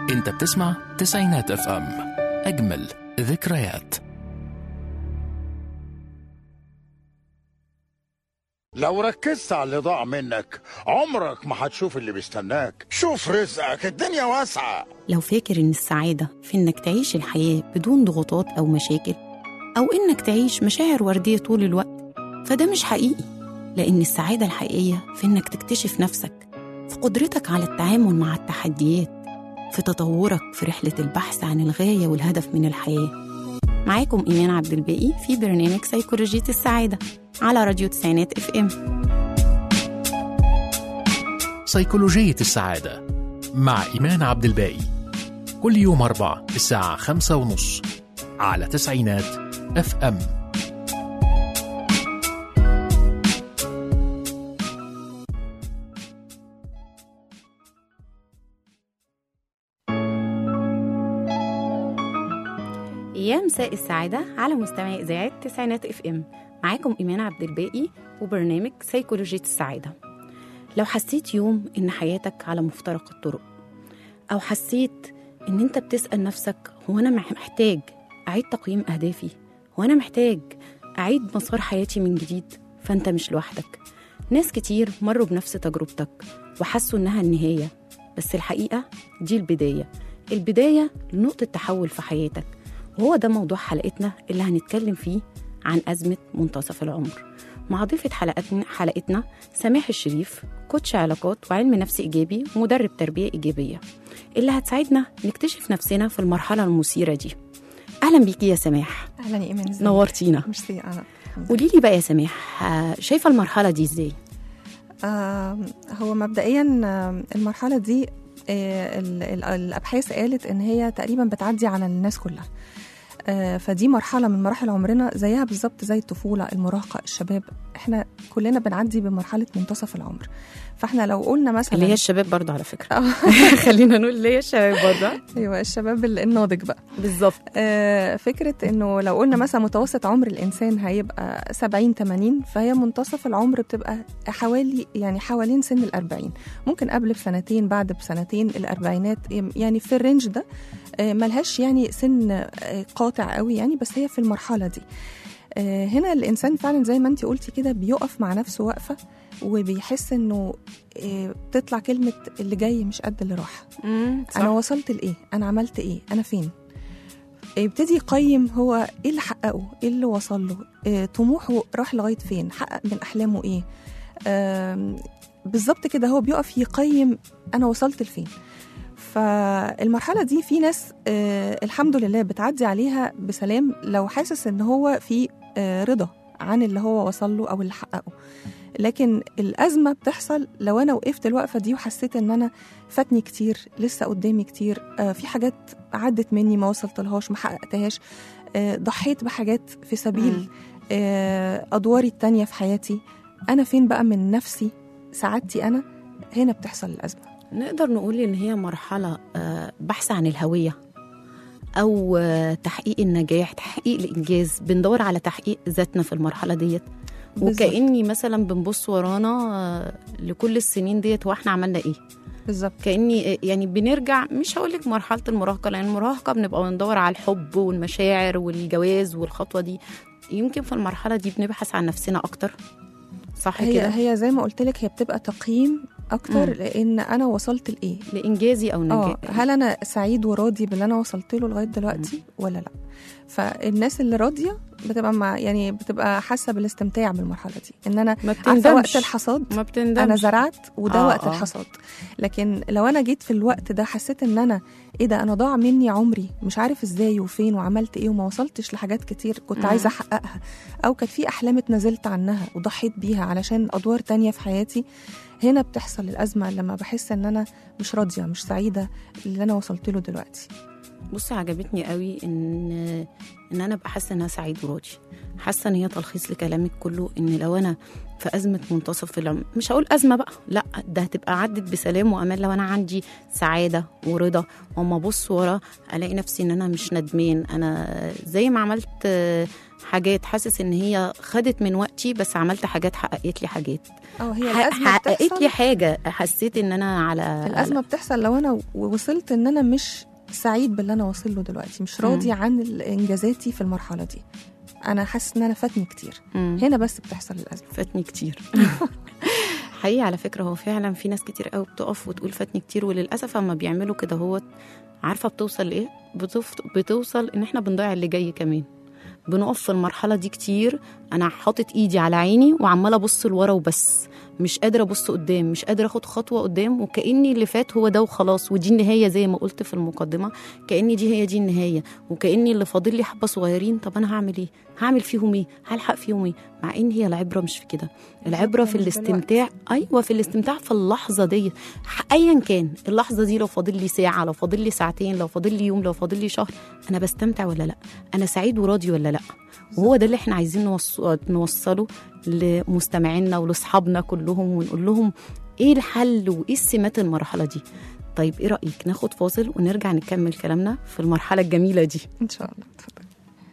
انت بتسمع تسعينات اف ام، اجمل ذكريات. لو ركزت على اللي ضاع منك عمرك ما هتشوف اللي بيستناك. شوف رزقك، الدنيا واسعة. لو فاكر إن السعادة في إنك تعيش الحياة بدون ضغوطات أو مشاكل، أو إنك تعيش مشاعر وردية طول الوقت، فده مش حقيقي. لأن السعادة الحقيقية في إنك تكتشف نفسك، في قدرتك على التعامل مع التحديات، في تطورك في رحلة البحث عن الغاية والهدف من الحياة. معاكم إيمان عبد الباقي في برنامج سيكولوجية السعادة على راديو تسعينات اف ام. سيكولوجية السعادة مع إيمان عبد الباقي، كل يوم 4 الساعة 5:30 على تسعينات اف ام. يا مساء السعادة على مستمعي إذاعة تسعينات اف ام. معاكم إيمان عبد الباقي وبرنامج سيكولوجية السعادة. لو حسيت يوم إن حياتك على مفترق الطرق، أو حسيت إن أنت بتسأل نفسك هو أنا محتاج أعيد تقييم أهدافي، هو أنا محتاج أعيد مسار حياتي من جديد، فأنت مش لوحدك. ناس كتير مروا بنفس تجربتك وحسوا إنها النهاية، بس الحقيقة دي البداية لنقطة تحول في حياتك. وهو ده موضوع حلقتنا اللي هنتكلم فيه عن أزمة منتصف العمر، مع ضيفة حلقتنا سماح الشريف، كوتش علاقات وعلم نفس إيجابي ومدرب تربية إيجابية، اللي هتساعدنا نكتشف نفسنا في المرحلة المثيرة دي. أهلا بيكي يا سماح. أهلا يا إيمان، نورتينا. ميرسي. قولي لي بقى يا سماح، شايفة المرحلة دي إزاي؟ هو مبدئيا المرحلة دي الأبحاث قالت إن هي تقريبا بتعدي على الناس كلها. فدي مرحلة من مراحل عمرنا، زيها بالظبط زي الطفولة، المراهقة، الشباب. احنا كلنا بنعدي بمرحلة منتصف العمر. فاحنا لو قلنا مثلا اللي هي الشباب برضه على فكرة خلينا نقول اللي هي الشباب برضه. ايوه، الشباب الناضج بقى بالظبط. فكرة انه لو قلنا مثلا متوسط عمر الانسان هيبقى 70-80، فهي منتصف العمر بتبقى حوالين سن 40. ممكن قبل بسنتين، بعد بسنتين، الأربعينات، يعني في الرينج ده. ملهاش يعني سن قاطع قوي يعني، بس هي في المرحلة دي. هنا الإنسان فعلا زي ما انتي قلتي كده بيقف مع نفسه وقفة، وبيحس انه بتطلع كلمة اللي جاي مش قد اللي راح. انا وصلت لإيه؟ انا عملت ايه؟ انا فين؟ يبتدي يقيم هو ايه اللي حققه، ايه اللي وصل له، طموحه راح لغاية فين، حقق من أحلامه ايه. بالظبط كده، هو بيقف يقيم انا وصلت لفين. فالمرحلة دي في ناس الحمد لله بتعدي عليها بسلام، لو حاسس ان هو في رضا عن اللي هو وصل له او اللي حققه. لكن الأزمة بتحصل لو أنا وقفت الوقفة دي وحسيت ان أنا فاتني كتير، لسه قدامي كتير، في حاجات عدت مني ما وصلتلهاش، ما حققتهاش، ضحيت بحاجات في سبيل أدواري التانية في حياتي. أنا فين بقى من نفسي، سعادتي أنا؟ هنا بتحصل الأزمة. نقدر نقول إن هي مرحلة بحث عن الهوية، أو تحقيق النجاح، تحقيق الإنجاز. بندور على تحقيق ذاتنا في المرحلة ديت، وكأني مثلا بنبص ورانا لكل السنين ديت واحنا عملنا إيه بالظبط. كأني يعني بنرجع، مش هقولك مرحلة المراهقة، لأن المراهقة بنبقى بندور على الحب والمشاعر والجواز والخطوة دي. يمكن في المرحلة دي بنبحث عن نفسنا أكتر، صح كده؟ هي زي ما قلت لك، هي بتبقى تقييم اكتر، لان انا وصلت لايه، لانجازي او نجاح. هل انا سعيد وراضي باللي انا وصلت له لغايه دلوقتي ولا لا؟ فالناس اللي راضيه بتبقى بتبقى حاسه بالاستمتاع بالمرحله دي، ان انا عارفه وقت الحصاد، ما بتندمش، انا زرعت وده وقت الحصاد. لكن لو انا جيت في الوقت ده حسيت ان انا ايه ده، انا ضاع مني عمري، مش عارف ازاي وفين وعملت ايه، وما وصلتش لحاجات كتير كنت عايزه احققها، او كانت في احلام اتنازلت عنها وضحيت بيها علشان ادوار تانية في حياتي، هنا بتحصل الازمه. لما بحس ان انا مش راضيه، مش سعيده اللي انا وصلت له دلوقتي. بصي، عجبتني قوي ان انا ابقى حاسه ان انا سعيد وراضي، حاسه ان هي تلخيص لكلامك كله. ان لو انا في أزمة منتصف العمر. مش هقول أزمة بقى، لا، ده هتبقى عدت بسلام وأمان لو أنا عندي سعادة ورضا، وأما أبص ورا ألاقي نفسي إن أنا مش ندمان. أنا زي ما عملت حاجات حاسس إن هي خدت من وقتي، بس عملت حاجات حققت لي حاجات. هي الأزمة حققت بتحصل، لي حاجة، حسيت إن أنا على الأزمة بتحصل لو أنا وصلت إن أنا مش سعيد باللي أنا واصل له دلوقتي، مش راضي عن إنجازاتي في المرحلة دي، أنا حاسس إن أنا فاتني كتير. هنا بس بتحصل الأزمة. فاتني كتير. حقيقي على فكرة هو فعلا في ناس كتير قوي بتقف وتقول فاتني كتير، وللأسف اما بيعملوا كده هو عارفة بتوصل لإيه؟ بتوصل إن إحنا بنضيع اللي جاي كمان. بنقف في المرحلة دي كتير، أنا حاطط إيدي على عيني وعمالة أبص لورا وبس، مش قادرة أبص قدام، مش قادرة أخد خطوة قدام، وكأني اللي فات هو ده وخلاص، ودي النهاية زي ما قلت في المقدمة، كأني دي النهاية، وكأني اللي فاضل لي حبة صغيرين. طب أنا هعمل إيه؟ هعمل فيهم إيه؟ هلحق فيهم إيه؟ مع إن هي العبرة مش في كده، العبرة في الاستمتاع. أيوة، في الاستمتاع في اللحظة دي، أيا كان اللحظة دي، لو فاضل لي ساعة، لو فاضل لي ساعتين، لو فاضل لي يوم، لو فاضل لي شهر، أنا بستمتع ولا لأ؟ أنا سعيد وراضي ولا لأ؟ وهو ده اللي احنا عايزين نوصله لمستمعينا ولأصحابنا كلهم، ونقول لهم ايه الحل وايه السمات المرحلة دي. طيب ايه رأيك ناخد فاصل ونرجع نكمل كلامنا في المرحلة الجميلة دي إن شاء الله. تفضل.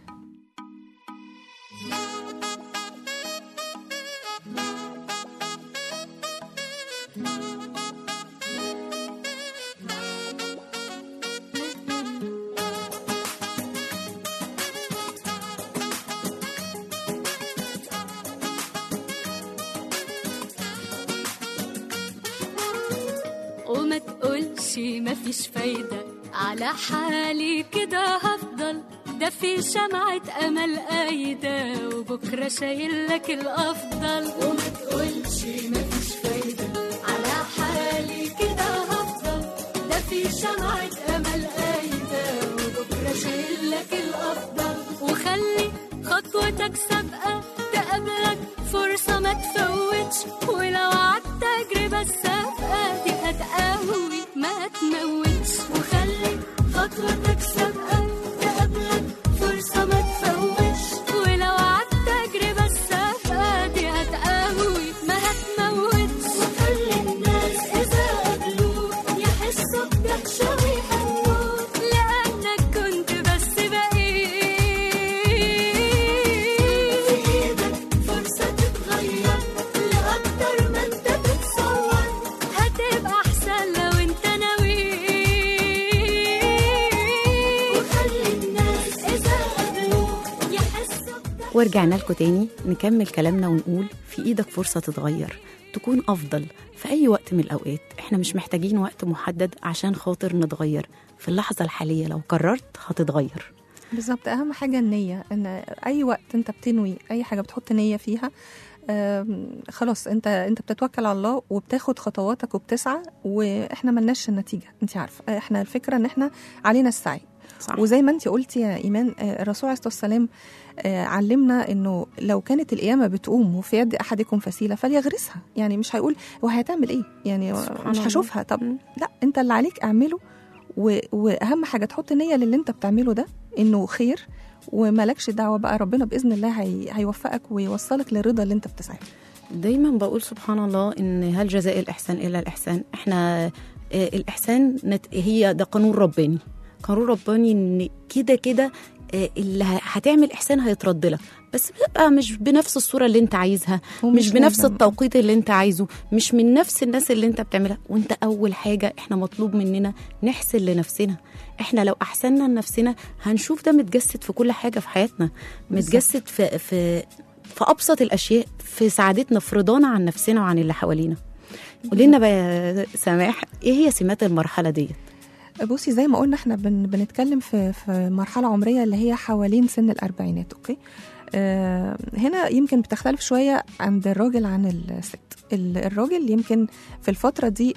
وما تقولش مفيش فايدة، على حالي كده هفضل، ده في شمعة أمل قايدة، وبكرة شايل لك الأفضل. وما تقولش مفيش فايدة، على حالي كده هفضل، ده في شمعة أمل قايدة، وبكرة شايل لك الأفضل. وخلي خطوتك سابقة تقابلك فرصة ما تفوتش، ولو عدت تجربة السابقة دي هتقوي ما تموتش. وخلي خطوتك سابقة تقابلك فرصة ما تفوتش، ولو عدت تجربة السابقة دي هتقوي ما هتموتش. وخلي الناس إذا قابلوك يحسوا بدهشة ويهنوك، لأنك كنت بس بقيت في إيدك فرصة تتغير لأكتر ما أنت تتصور، هتبقى أحسن لو أنت ناوي. وخلي الناس إذا قابلوك يحسوا بدهشة. ورجعنا لكم تاني نكمل كلامنا ونقول في ايدك فرصة تتغير، تكون أفضل في أي وقت من الأوقات. احنا مش محتاجين وقت محدد عشان خاطر نتغير، في اللحظة الحالية لو قررت هتتغير. بالظبط، أهم حاجة النية، إن أي وقت أنت بتنوي أي حاجة بتحط نية فيها، خلاص أنت بتتوكل على الله وبتاخد خطواتك وبتسعى، وإحنا ملناش النتيجة. أنت عارفة إحنا الفكرة إن إحنا علينا السعي. صح. وزي ما أنت قلتي يا إيمان، الرسول عليه الصلاة والسلام علمنا إنه لو كانت القيامة بتقوم وفي يد أحدكم فسيلة فليغرسها، يعني مش هيقول وهتعمل إيه، يعني مش هشوفها. طب لا، أنت اللي عليك أعمله، وأهم حاجة تحط نية للي أنت بتعمله ده إنه خير، ومالكش دعوة بقى، ربنا بإذن الله هيوفقك ويوصلك للرضا اللي أنت بتسعى. دايما بقول سبحان الله إن هل جزاء الإحسان إلا الإحسان. إحنا الإحسان هي ده قانون رباني، قانون رباني إن كده كده اللي هتعمل إحسان هيترد لك، بس بقى مش بنفس الصورة اللي انت عايزها، مش بنفس التوقيت اللي انت عايزه، مش من نفس الناس اللي انت بتعملها. وانت أول حاجة احنا مطلوب مننا نحسن لنفسنا. احنا لو أحسننا لنفسنا هنشوف ده متجسد في كل حاجة في حياتنا، متجسد في أبسط الأشياء، في سعادتنا، في رضانا عن نفسنا وعن اللي حوالينا. قولينا بقى يا سماح، ايه هي سمات المرحلة دي؟ بصي، زي ما قلنا احنا بنتكلم في مرحلة عمرية اللي هي حوالين سن الأربعينات. اوكي، هنا يمكن بتختلف شوية عند الراجل عن الست. الراجل يمكن في الفترة دي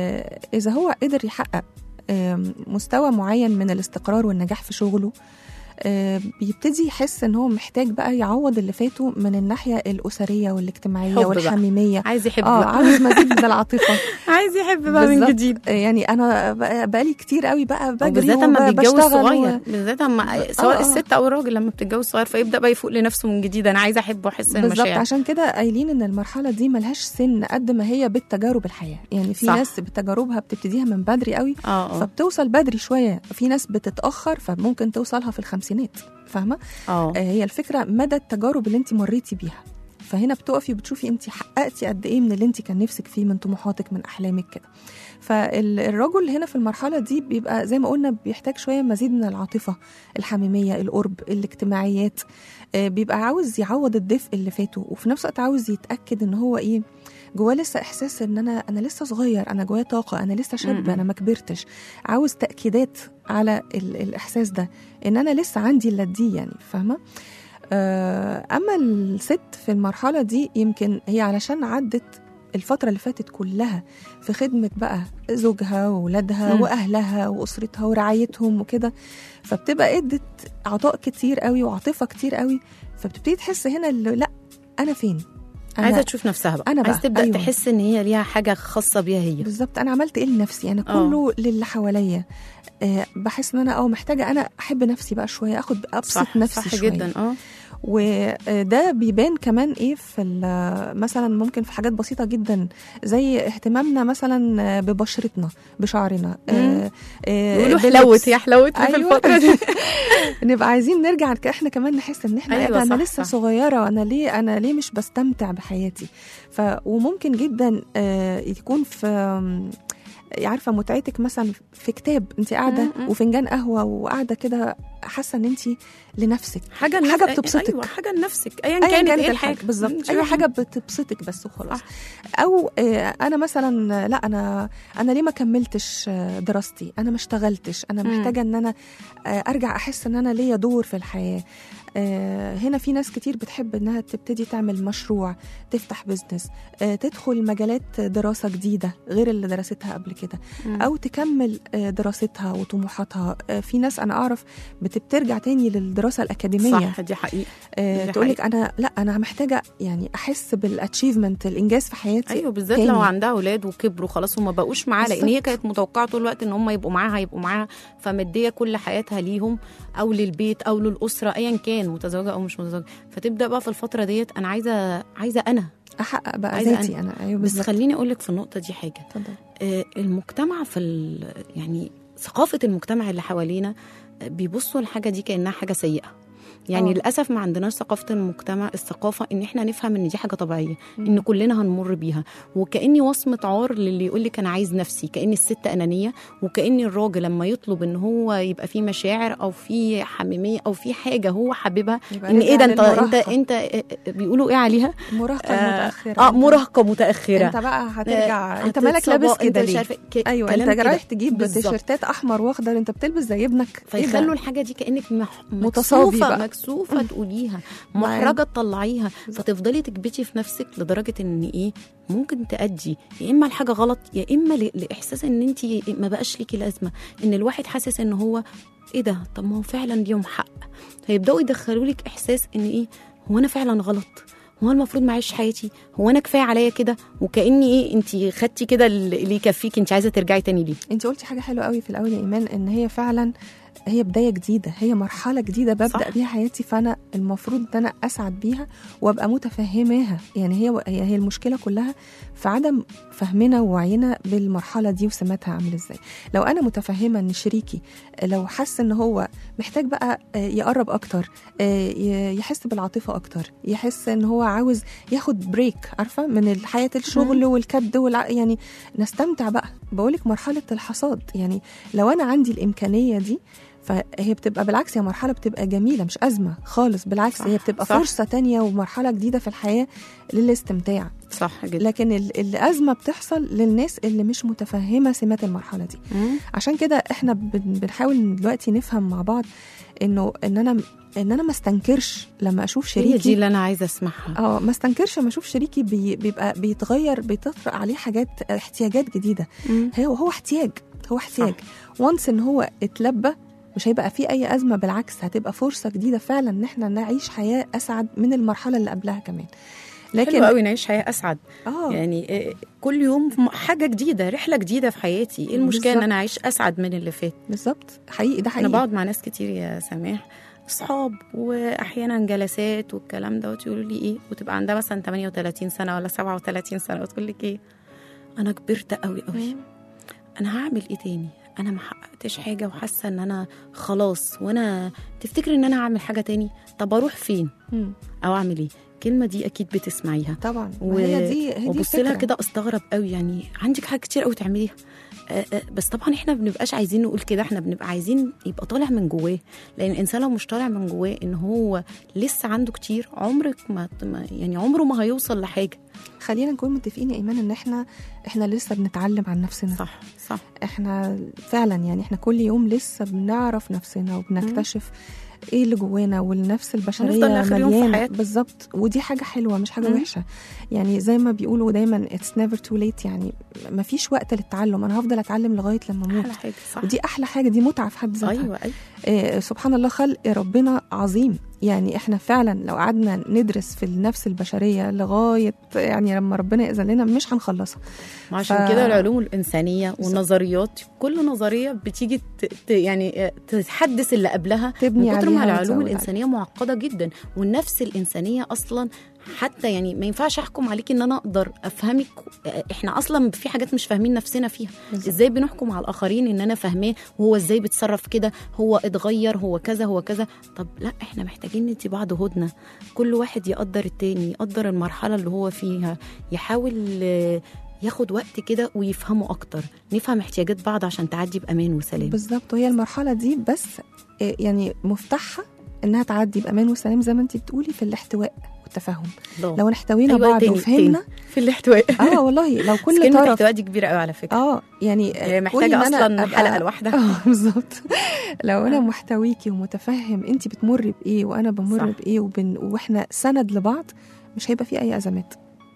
إذا هو قدر يحقق مستوى معين من الاستقرار والنجاح في شغله، بيبتدي يحس ان هو محتاج بقى يعوض اللي فاته من الناحيه الاسريه والاجتماعيه حب بقى. والحميميه. عايز يحب بقى. عاوز مزيد من العاطفه. عايز يحب بقى من بالظبط. جديد. يعني انا بقالي كتير قوي بقى بجري بالذات اما بيتجوز وبشتغل صغير، بالذات اما سواء الست او الراجل لما بتتجوز صغير، فيبدا بقى يفوق لنفسه من جديد، انا عايزه احب واحس بالظبط. المشاعر. عشان كده قايلين ان المرحله دي ملهاش سن قد ما هي بالتجارب الحياه. يعني في صح. ناس بتجاربها بتبتديها من بدري قوي فبتوصل بدري شويه، في ناس بتتاخر فممكن توصلها في الخمسينات. فاهمه؟ هي الفكره مدى التجارب اللي انت مريتي بيها، فهنا بتقفي وبتشوفي انت حققتي قد ايه من اللي انت كان نفسك فيه، من طموحاتك، من احلامك كده. فالرجل هنا في المرحله دي بيبقى زي ما قلنا بيحتاج شويه مزيد من العاطفه، الحميميه، القرب، الاجتماعيات. بيبقى عاوز يعوض الدفء اللي فاته، وفي نفس الوقت عاوز يتاكد ان هو ايه، جواه لسه احساس ان انا لسه صغير، انا جوايا طاقه، انا لسه شاب، انا ما كبرتش. عاوز تاكيدات على الاحساس ده ان انا لسه عندي اللي دي، يعني فاهمه؟ اما الست في المرحله دي يمكن هي علشان عدت الفتره اللي فاتت كلها في خدمه بقى زوجها وولادها واهلها واسرتها ورعايتهم وكده، فبتبقى ادت عطاء كتير قوي وعاطفه كتير قوي، فبتبتدي تحس هنا اللي لا انا فين، عايزه تشوف نفسها بقى، أنا عايزه تبدا تحس ان هي ليها حاجه خاصه بيها هي. بالظبط. انا عملت ايه لنفسي، انا كله للي حواليا. بحس ان انا محتاجه انا احب نفسي بقى شويه، اخد ابسط نفسي صح شويه جدا. وده بيبان كمان ايه في مثلا ممكن في حاجات بسيطه جدا زي اهتمامنا مثلا ببشرتنا، بشعرنا. يقولوا حلوت يا حلوت في الفتره دي. نبقى عايزين نرجع احنا كمان نحس ان احنا أيوة انا صح لسه صح. صغيره، انا ليه مش بستمتع بحياتي. وممكن جدا يكون في عارفه متعتك مثلا في كتاب انت قاعده وفنجان قهوه وقاعده كده حاسه ان انت لنفسك حاجه بتبسطك. ايوه حاجه لنفسك ايا كانت ايه الحاجه بالظبط، اي حاجه بتبسطك بس وخلاص. او انا مثلا لا انا ليه ما كملتش دراستي، انا ما اشتغلتش، انا محتاجه ان انا ارجع احس ان انا ليا دور في الحياه. هنا في ناس كتير بتحب انها تبتدي تعمل مشروع، تفتح بزنس، تدخل مجالات دراسه جديده غير اللي درستها قبل كده، او تكمل دراستها وطموحاتها. في ناس انا اعرف بترجع تاني للدراسه الاكاديميه. صح، دي حقيقه. تقولك انا محتاجه يعني احس بالاتشيفمنت، الانجاز في حياتي. ايوه بالذات لو عندها اولاد وكبروا خلاص وما بقوش معاها، لان هي كانت متوقعه طول الوقت ان هم يبقوا معاها فمديه كل حياتها ليهم او للبيت او للاسره ايا كان، متزوجه او مش متزوجه. فتبدا بقى في الفتره ديت انا عايزه انا احقق بقى ذاتي انا. ايوه بس خليني اقول لك في النقطه دي حاجه. المجتمع يعني ثقافه المجتمع اللي حوالينا بيبصوا الحاجه دي كانها حاجه سيئه. يعني للاسف ما عندناش ثقافه المجتمع، الثقافه ان احنا نفهم ان دي حاجه طبيعيه، ان كلنا هنمر بيها، وكاني وصمه عار للي يقول لك انا عايز نفسي، كأن الست انانيه، وكأن الراجل لما يطلب ان هو يبقى فيه مشاعر او فيه حميميه او فيه حاجه هو حاببها، ان ايه ده انت بيقولوا ايه عليها مراهقه متاخره. مراهقه متاخره. انت بقى هترجع انت مالك لابس كده ليه؟ ايوه انت رايح تجيب تيشيرتات احمر واخضر، انت بتلبس زي ابنك. فيخلوا الحاجه دي كانك متصابه مكسوفه تقوليها، محرجه تطلعيها، فتفضلي تكبتي في نفسك لدرجه ان ايه ممكن تأدي يا اما الحاجه غلط، يا اما لاحساس ان انت ما بقاش ليكي لازمه، ان الواحد حاسس ان هو ايه ده، طب ما هو فعلا ليهم حق. فيبداوا يدخلوا لك احساس ان ايه، هو انا فعلا غلط، هو المفروض ما اعيش حياتي، هو انا كفايه عليا كده، وكاني ايه انت خدتي كده اللي يكفيك، انت عايزه ترجعي تاني ليه. انت قلتي حاجه حلوه قوي في الاول يا ايمان، ان هي فعلا هي بداية جديدة، هي مرحلة جديدة ببدأ بيها حياتي، فأنا المفروض أن أنا أسعد بيها وأبقى متفهماها. يعني هي المشكلة كلها في عدم فهمنا ووعينا بالمرحلة دي وسماتها عامل إزاي. لو أنا متفهمة أن شريكي لو حس أن هو محتاج بقى يقرب أكتر، يحس بالعاطفة أكتر، يحس أن هو عاوز ياخد بريك، عارفة، من الحياة الشغل والكد يعني نستمتع بقى. بقولك مرحلة الحصاد، يعني لو أنا عندي الإمكانية دي فهي بتبقى بالعكس، هي مرحلة بتبقى جميلة مش أزمة خالص، بالعكس هي بتبقى فرصة تانية ومرحلة جديدة في الحياة للاستمتاع. صح جدا. لكن الأزمة بتحصل للناس اللي مش متفهمة سمات المرحلة دي. عشان كده احنا بنحاول دلوقتي نفهم مع بعض ان انا ما استنكرش لما اشوف شريكي. هي دي اللي انا عايزه اسمعها. ما استنكرش لما اشوف شريكي بيبقى بيتغير، بيتطرق عليه حاجات، احتياجات جديده. هو احتياج وانس ان هو اتلبى، مش هيبقى في اي ازمه، بالعكس هتبقى فرصه جديده فعلا ان احنا نعيش حياه اسعد من المرحله اللي قبلها كمان. حلو قوي نعيش حياه اسعد. آه. يعني كل يوم حاجه جديده، رحله جديده في حياتي. ايه المشكله بالزبط. ان انا اعيش اسعد من اللي فات؟ بالظبط، حقيقي ده حقيقي. انا بقعد مع ناس كتير يا سماح، اصحاب واحيانا جلسات والكلام ده، وتقولوا لي ايه، وتبقى عندها مثلا 38 سنه ولا 37 سنه وتقول لك ايه، انا كبرت قوي قوي، انا هعمل ايه تاني، انا ما حققتش حاجه وحاسه ان انا خلاص، وانا تفتكر ان انا هعمل حاجه تاني؟ طب اروح فين او اعمل ايه؟ الكلمه دي اكيد بتسمعيها طبعا. هي دي وبص لها كده استغرب قوي، يعني عندك حاجات كتير قوي تعمليها. بس طبعا احنا بنبقاش عايزين نقول كده، احنا بنبقى عايزين يبقى طالع من جواه، لان الانسان لو مش طالع من جواه ان هو لسه عنده كتير، عمرك يعني عمره ما هيوصل لحاجه. خلينا نكون متفقين يا ايمان ان احنا لسه بنتعلم عن نفسنا. صح صح. احنا فعلا يعني احنا كل يوم لسه بنعرف نفسنا وبنكتشف ايه اللي جوانا، والنفس البشريه مليانه. بالظبط، ودي حاجه حلوه مش حاجه وحشه. يعني زي ما بيقولوا دايما it's never too late، يعني ما فيش وقت للتعلم، انا هفضل اتعلم لغايه لما اموت. احلى حاجه. صح. ودي احلى حاجه، دي متعه في حد ذاتها. ايوه. سبحان الله، خلق ربنا عظيم. يعني احنا فعلا لو قعدنا ندرس في النفس البشريه لغايه يعني لما ربنا يأذن لنا مش هنخلصها. عشان كده العلوم الانسانيه والنظريات، كل نظريه بتيجي يعني تحدث اللي قبلها، تبني من كتر ما عليها العلوم الانسانيه معقده جدا، والنفس الانسانيه اصلا حتى يعني ما ينفعش احكم عليك ان انا اقدر افهمك. احنا اصلا في حاجات مش فاهمين نفسنا فيها. ازاي بنحكم على الاخرين ان انا فاهماه وهو ازاي بيتصرف كده، هو اتغير، هو كذا هو كذا؟ طب لا، احنا محتاجين ندي بعض هدنه، كل واحد يقدر التاني، يقدر المرحله اللي هو فيها، يحاول ياخد وقت كده ويفهموا اكتر، نفهم احتياجات بعض عشان تعدي بامان وسلام. بالظبط. وهي المرحله دي بس يعني مفتاحها انها تعدي بامان وسلام زي ما انت بتقولي في الاحتواء والتفاهم. لو احتوينا بعض وفهمنا في الاحتواء. والله لو كل كلمة طرف الاحتواء دي كبيره قوي على فكره. يعني محتاجه اصلا حلقه لوحدها. بالظبط. لو انا محتويكي ومتفهم انت بتمر بايه وانا بمر بايه واحنا سند لبعض، مش هيبقى في اي ازمات.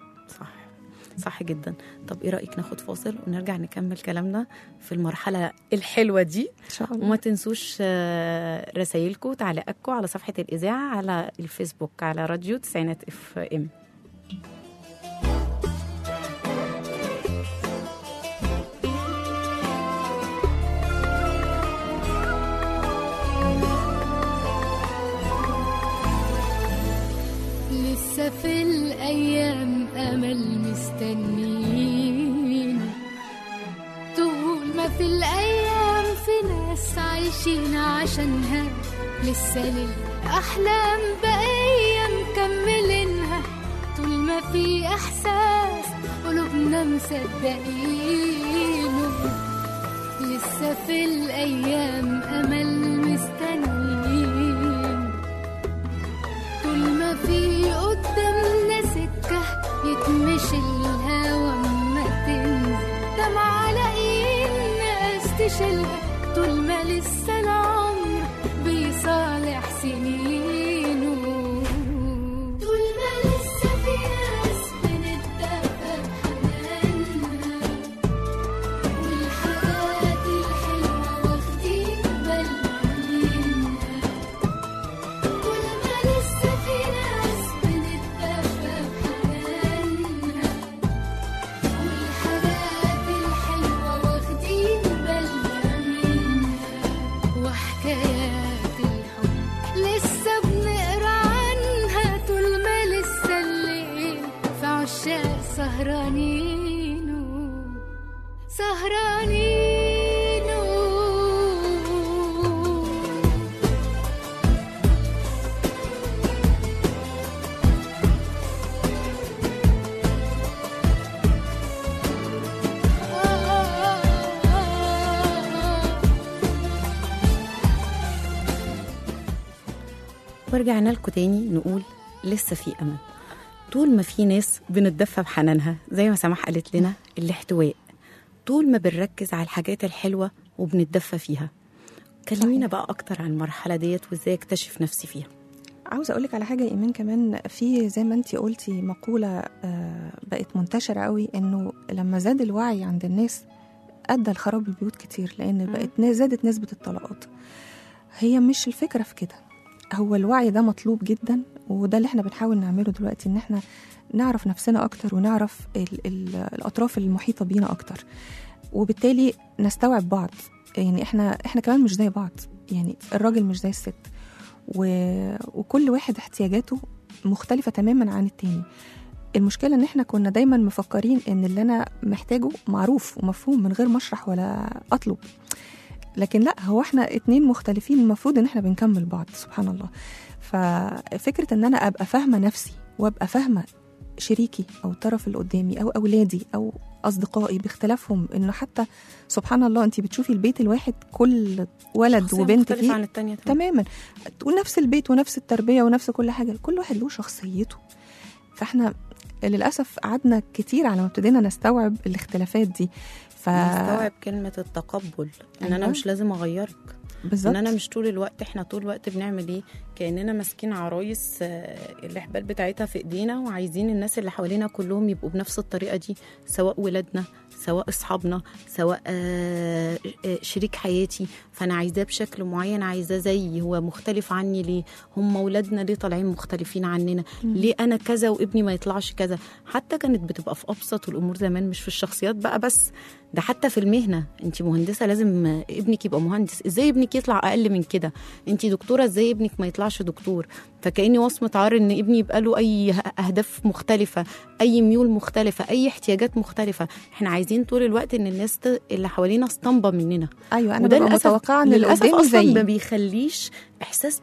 صح جدا. طب ايه رأيك ناخد فاصل ونرجع نكمل كلامنا في المرحلة الحلوة دي ان شاء الله. وما تنسوش رسائلكم وتعليقاتكم على صفحة الإذاعة على الفيسبوك على راديو تسعينات FM. لسه في الأيام أمل مستنين، طول ما في الأيام في ناس عايشين عشانها، لسه للأحلام بقية مكملينها، طول ما في إحساس قلوبنا مصدقينه، لسه في الأيام أمل مستنين، طول ما في قدامنا سكة يتمشي الهوا ما تنزل دمعة لاقيين ناس تشيلها، طول ما لسه العمر بيصالح سنينه، طول ما لسه في ناس بنتدفى بحنانها، والحاجات الحلوة واخدين بالنا منها، طول ما لسه في ناس بنتدفى بحنانها، والحاجات الحلوة واخدين بالنا منها، وحكايات الحب لسه بنقرا عنها، طول ما لسه الليل في عشاق سهرانينه. ورجعنا لكم تاني نقول لسه في أمل، طول ما في ناس بنتدفى بحنانها زي ما سماح قالت لنا، الاحتواء، طول ما بنركز على الحاجات الحلوة وبنتدفى فيها. كلمينا بقى أكتر عن المرحلة ديت وإزاي اكتشف نفسي فيها. عاوزة أقولك على حاجة إيمان كمان، في زي ما أنتي قلتي مقولة بقت منتشرة قوي، إنه لما زاد الوعي عند الناس أدى لخراب البيوت كتير، لأن بقت زادت نسبة الطلاقات. هي مش الفكرة في كده، هو الوعي ده مطلوب جدا، وده اللي احنا بنحاول نعمله دلوقتي، ان احنا نعرف نفسنا اكتر ونعرف الاطراف المحيطة بينا اكتر، وبالتالي نستوعب بعض. يعني احنا كمان مش زي بعض، يعني الراجل مش زي الست، وكل واحد احتياجاته مختلفة تماما عن التاني. المشكلة ان احنا كنا دايما مفكرين ان اللي انا محتاجه معروف ومفهوم من غير ما اشرح ولا اطلب، لكن لا، هو احنا اتنين مختلفين، المفروض ان احنا بنكمل بعض. سبحان الله. ففكرة ان انا ابقى فاهمة نفسي وابقى فاهمة شريكي او الطرف اللي قدامي او اولادي او اصدقائي باختلافهم، انه حتى سبحان الله انت بتشوفي البيت الواحد كل ولد وبنت فيه عن التانية تماما، ونفس البيت ونفس التربية ونفس كل حاجة، كل واحد له شخصيته. فاحنا للأسف قعدنا كتير على ما ابتدينا نستوعب الاختلافات دي. نستوعب كلمة التقبل، ان انا مش لازم اغيرك بالظبط، ان انا مش طول الوقت، احنا طول الوقت بنعمل ايه؟ كاننا ماسكين عرايس الاحبال بتاعتها في ايدينا، وعايزين الناس اللي حوالينا كلهم يبقوا بنفس الطريقه دي، سواء ولادنا، سواء اصحابنا، سواء شريك حياتي، فانا عايزاه بشكل معين، عايزاه زي هو مختلف عني. ليه هم ولادنا ليه طالعين مختلفين عننا؟ ليه انا كذا وابني ما يطلعش كذا؟ حتى كانت بتبقى في ابسط الامور زمان، مش في الشخصيات بقى بس، ده حتى في المهنه. انت مهندسه لازم ابنك يبقى مهندس، ازاي ابنك يطلع اقل من كده؟ انت دكتوره، ازاي ابنك ما يطلعش دكتور؟ فكأني وصمة عار ان ابني يبقى له اي اهداف مختلفة، اي ميول مختلفة، اي احتياجات مختلفة. احنا عايزين طول الوقت ان الناس اللي حوالينا اسطمبة مننا. ايوه، انا ببقى متوقعة ان اللي قدامي زيي، ما بيخليش احساس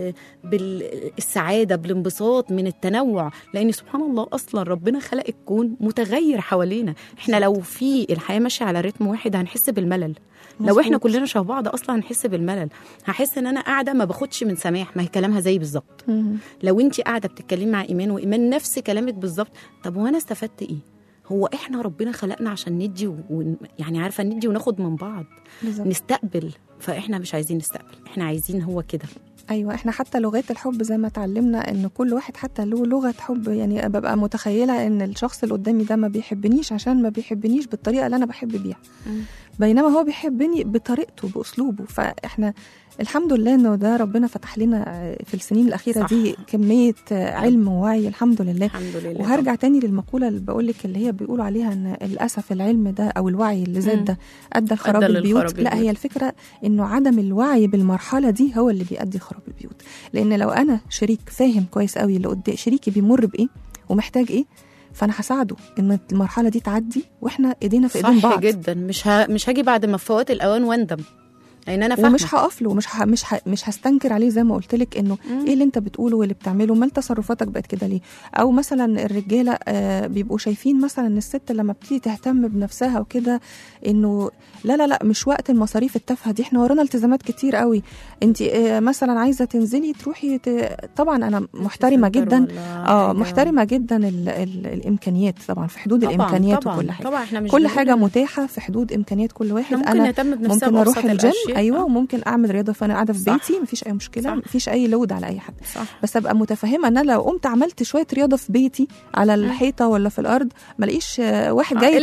بالسعادة، بالانبساط من التنوع، لان سبحان الله اصلا ربنا خلق الكون متغير حوالينا. احنا لو في الحياة ماشية على رتم واحد هنحس بالملل. لو احنا كلنا شبه بعض اصلا هنحس بالملل، هحس ان انا قاعده ما باخدش من سماح، ما هي كلامها زي بالظبط. لو انت قاعده بتتكلمي مع ايمان وايمان نفس كلامك بالظبط، طب وانا استفدت ايه؟ هو احنا ربنا خلقنا عشان ندي يعني عارفه ندي وناخد من بعض بالزبط. نستقبل، فاحنا مش عايزين نستقبل، احنا عايزين هو كده. ايوه، احنا حتى لغات الحب زي ما اتعلمنا ان كل واحد حتى له لغه حب. يعني ببقى متخيله ان الشخص اللي قدامي ده ما بيحبنيش عشان ما بيحبنيش بالطريقه اللي انا بحب بيها، بينما هو بيحبني بطريقته باسلوبه. فاحنا الحمد لله انه ده ربنا فتح لنا في السنين الاخيره صح. دي كميه علم ووعي الحمد لله. الحمد لله. وهرجع تاني للمقوله اللي بقول لك، اللي هي بيقولوا عليها ان للاسف العلم ده او الوعي اللي زاد ده ادى لخراب البيوت. لا، هي الفكره انه عدم الوعي بالمرحله دي هو اللي بيؤدي خراب البيوت. لان لو انا شريك فاهم كويس قوي اللي قدام شريكي بيمر بايه ومحتاج ايه، فانا هساعده ان المرحله دي تعدي واحنا ايدينا في ايدين بعض. صح جدا. مش هاجي بعد ما فوات الاوان واندم، لان انا فاهمه، ومش هقف له، مش هستنكر عليه زي ما قلت لك انه ايه اللي انت بتقوله واللي بتعمله، مال تصرفاتك بقت كده ليه؟ او مثلا الرجاله بيبقوا شايفين مثلا ان الست لما بتيجي تهتم بنفسها وكده انه لا مش وقت المصاريف التافهه دي، احنا ورانا التزامات كتير قوي. انت مثلا عايزه تنزلي تروحي طبعا انا محترمه جدا محترمه جدا الامكانيات، طبعا في حدود الامكانيات طبعاً وكل حاجه طبعا احنا كل حاجه متاحه في حدود امكانيات كل واحد. انا ممكن اروح الجيم ايوه، وممكن اعمل رياضه فانا قاعده في بيتي، مفيش اي مشكله، مفيش اي لود على اي حد. صح. بس ابقى متفهمه ان انا لو قمت عملت شويه رياضه في بيتي على الحيطه ولا في الارض، ما الاقيش واحد جاي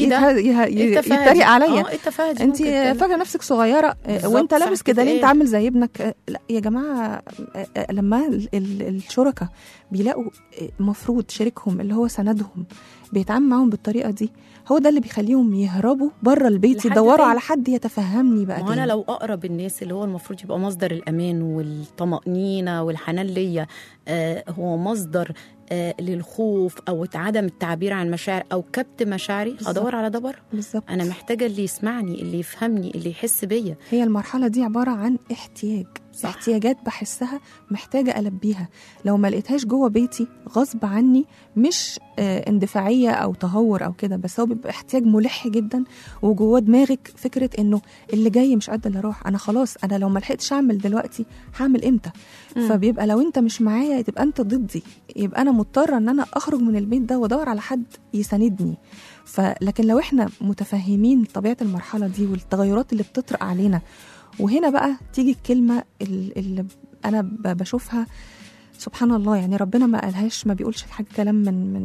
يتريق عليا، انت فاكره نفسك صغيره وانت لابس كده ليه، انت عامل زي ابنك. لا يا جماعه، لما الشركاء بيلاقوا مفروض شريكهم اللي هو سندهم بيتعامل معهم بالطريقه دي، هو ده اللي بيخليهم يهربوا بره البيت، يدوروا على حد يتفهمني بقى. وانا لو اقرب الناس اللي هو المفروض يبقى مصدر الامان والطمأنينة والحنان ليا، هو مصدر للخوف او عدم التعبير عن مشاعر او كبت مشاعري، ادور على دبر. بالظبط. انا محتاجه اللي يسمعني، اللي يفهمني، اللي يحس بيا. هي المرحله دي عباره عن احتياج. صح. احتياجات بحسها محتاجه البيها، لو ما لقيتهاش جوه بيتي غصب عني، مش اندفاعيه او تهور او كده، بس هو بيبقى احتياج ملح جدا، وجوه دماغك فكره انه اللي جاي مش قد اللي راح، انا خلاص انا لو ما لحقتش اعمل دلوقتي هعمل امتى؟ فبيبقى لو انت مش معايا تبقى انت ضدي، يبقى انا مضطره ان انا اخرج من البيت ده وادور على حد يساندني. لكن لو احنا متفهمين طبيعه المرحله دي والتغيرات اللي بتطرق علينا، وهنا بقى تيجي الكلمه اللي انا بشوفها سبحان الله، يعني ربنا ما قالهاش، ما بيقولش حاجه كلام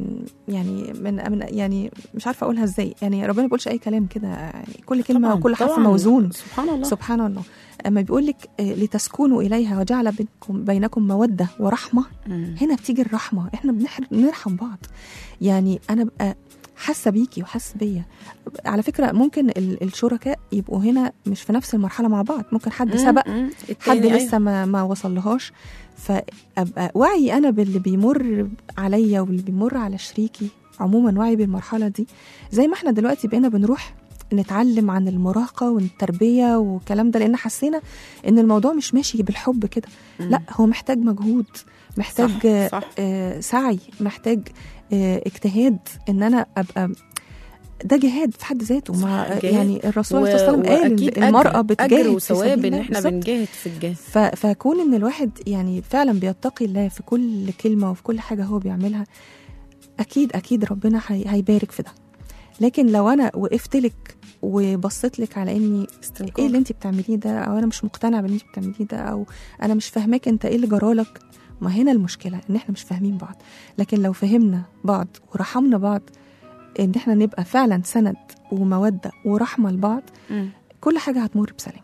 يعني مش عارفه اقولها ازاي، يعني ربنا ما بيقولش اي كلام كده، يعني كل كلمه طبعاً، وكل حرف طبعاً. موزون. سبحان الله. سبحان الله. اما بيقول لك لتسكنوا اليها وجعل بينكم موده ورحمه، هنا بتيجي الرحمه، احنا بنرحم بعض. يعني انا ببقى حاسه بيكي وحاسه بيا. على فكره ممكن الشركاء يبقوا هنا مش في نفس المرحله مع بعض، ممكن حد سبق، حد لسه ما وصلهاش، فابقى وعي انا باللي بيمر عليا واللي بيمر على شريكي عموما، وعي بالمرحله دي. زي ما احنا دلوقتي بقينا بنروح نتعلم عن المراهقه والتربيه والكلام ده، لان حسينا ان الموضوع مش ماشي بالحب كده، لا هو محتاج مجهود، محتاج صح. سعي، محتاج اجتهاد، ان انا ابقى ده جهاد في حد ذاته. يعني الرسول صلى الله عليه وسلم قال المرأة بتجاهد أجر وثواب ان احنا بالظبط. بنجاهد في الجهاد. فكون ان الواحد يعني فعلا بيتقي الله في كل كلمة وفي كل حاجة هو بيعملها، اكيد ربنا هيبارك في ده. لكن لو انا وقفت لك وبصيت لك على اني ايه اللي انت بتعمليه ده، او انا مش مقتنع باللي انت بتعمليه ده، او انا مش فاهماك انت ايه اللي جرالك، ما هنا المشكلة ان احنا مش فاهمين بعض. لكن لو فهمنا بعض ورحمنا بعض، ان احنا نبقى فعلا سند ومودة ورحمة لبعض، كل حاجة هتمر بسلام.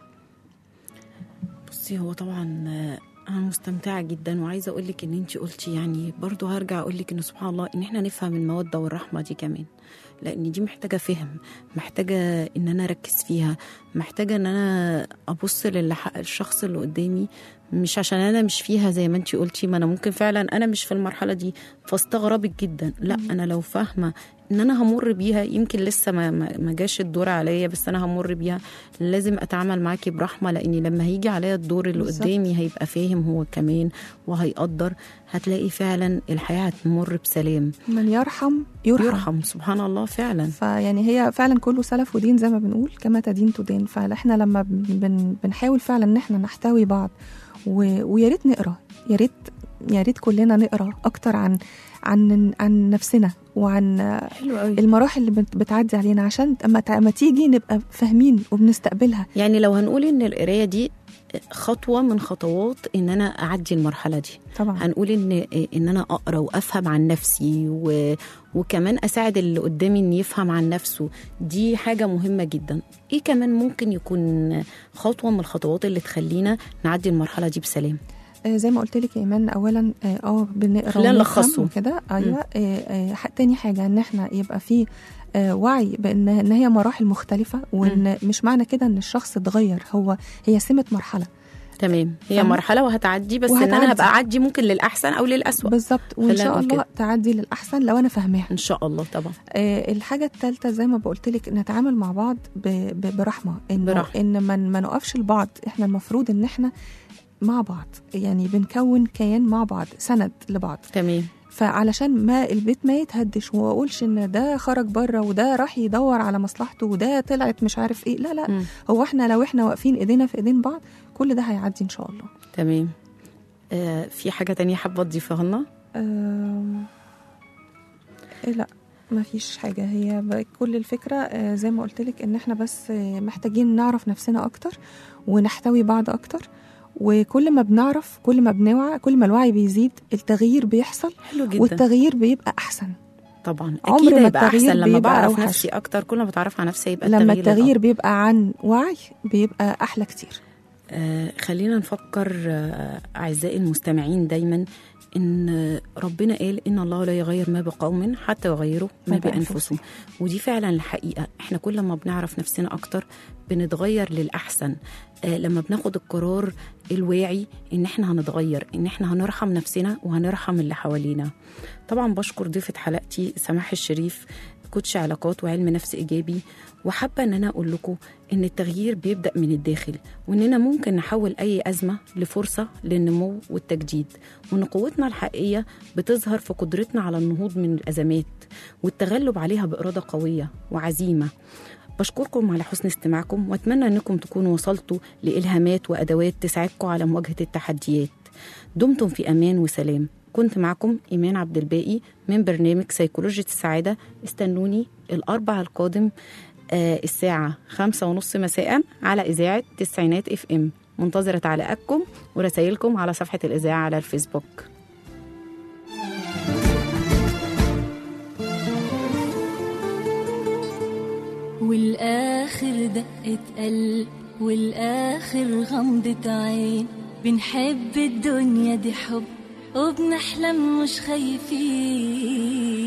بصي، هو طبعا انا مستمتعة جدا، وعايزة اقولك ان انتي قلتي، يعني برضو هرجع اقولك ان سبحان الله ان احنا نفهم المودة والرحمة دي كمان، لان دي محتاجة فهم، محتاجة ان انا اركز فيها، محتاجة ان انا ابص للشخص اللي قدامي، مش عشان انا مش فيها زي ما انتي قلتي، ما انا ممكن فعلا انا مش في المرحلة دي فاستغربك جدا، لا انا لو فاهمة ان انا همر بيها، يمكن لسه ما جاش الدور عليا، بس انا همر بيها، لازم اتعامل معاكي برحمة، لاني لما هيجي عليا الدور اللي قدامي هيبقى فاهم هو كمان وهيقدر، هتلاقي فعلا الحياة هتمر بسلام. من يرحم سبحان الله فعلا. فيعني هي فعلا كله سلف ودين زي ما بنقول، كما تدين تدين. فاحنا لما بنحاول فعلا ان احنا نحتوي بعض، ويا ريت نقرا، يا ريت كلنا نقرا اكتر عن نفسنا وعن المراحل اللي بتعدي علينا، عشان اما تيجي نبقى فاهمين وبنستقبلها. يعني لو هنقول ان القرايه دي خطوه من خطوات ان انا اعدي المرحله دي، طبعا هنقول ان انا اقرا وافهم عن نفسي، وكمان اساعد اللي قدامي ان يفهم عن نفسه، دي حاجه مهمه جدا. ايه كمان ممكن يكون خطوه من الخطوات اللي تخلينا نعدي المرحله دي بسلام؟ زي ما قلت لك ايمان، اولا بنقرا خلينا نلخصه كده. ايوه. تاني حاجه ان احنا يبقى في وعي بان هي مراحل مختلفه، وان مش معنى كده ان الشخص اتغير، هي سمه مرحله. تمام، هي مرحله وهتعدي، بس ان انا هبقى اعدي ممكن للاحسن او للاسوء. بالظبط، وان شاء الله كده تعدي للاحسن لو انا فاهماها ان شاء الله. طبعا الحاجه الثالثه زي ما بقولت لك، نتعامل مع بعض برحمه، ان ما نقفش لبعض. احنا المفروض ان احنا مع بعض، يعني بنكون كيان مع بعض، سند لبعض. تمام. فعلشان ما البيت ما يتهدش، وما اقولش ان ده خرج بره وده راح يدور على مصلحته وده طلعت مش عارف ايه، لا هو احنا لو احنا واقفين ايدينا في ايدين بعض كل ده هيعدي ان شاء الله. تمام. في حاجه تانية حابه تضيفها لنا؟ لا ما فيش حاجه، هي كل الفكره زي ما قلت لك ان احنا بس محتاجين نعرف نفسنا اكتر ونحتوي بعض اكتر، وكل ما بنعرف كل ما بنوعى، كل ما الوعي بيزيد التغيير بيحصل. حلو جدا. والتغيير بيبقى احسن. طبعا اكيد هيبقى احسن لما بعرف نفسي اكتر، كل ما بتعرف على نفسي يبقى لما التغيير بيبقى عن وعي بيبقى احلى كتير. خلينا نفكر اعزائي المستمعين دايما ان ربنا قال ان الله لا يغير ما بقوم حتى يغيروا ما بانفسهم، ودي فعلا الحقيقه. احنا كل ما بنعرف نفسنا اكتر بنتغير للاحسن. لما بناخد القرار الواعي ان احنا هنتغير، ان احنا هنرحم نفسنا وهنرحم اللي حوالينا. طبعا بشكر ضيفة حلقتي سماح الشريف، كوتش علاقات وعلم نفس إيجابي، وحابة أن أنا أقول لكم أن التغيير بيبدأ من الداخل، وأننا ممكن نحول أي أزمة لفرصة للنمو والتجديد، وأن قوتنا الحقيقية بتظهر في قدرتنا على النهوض من الأزمات والتغلب عليها بإرادة قوية وعزيمة. بشكركم على حسن استماعكم، وأتمنى أنكم تكونوا وصلتوا لإلهامات وأدوات تساعدكم على مواجهة التحديات. دمتم في أمان وسلام. كنت معكم إيمان عبد الباقي من برنامج سيكولوجية السعادة. استنوني الأربع القادم الساعة 5:30 مساء على إذاعة تسعينات FM. منتظرة تعليقاتكم ورسائلكم على صفحة الإذاعة على الفيسبوك. والآخر دقة قلب والآخر غمضة عين. بنحب الدنيا دي حب وبنحلم مش خايفين.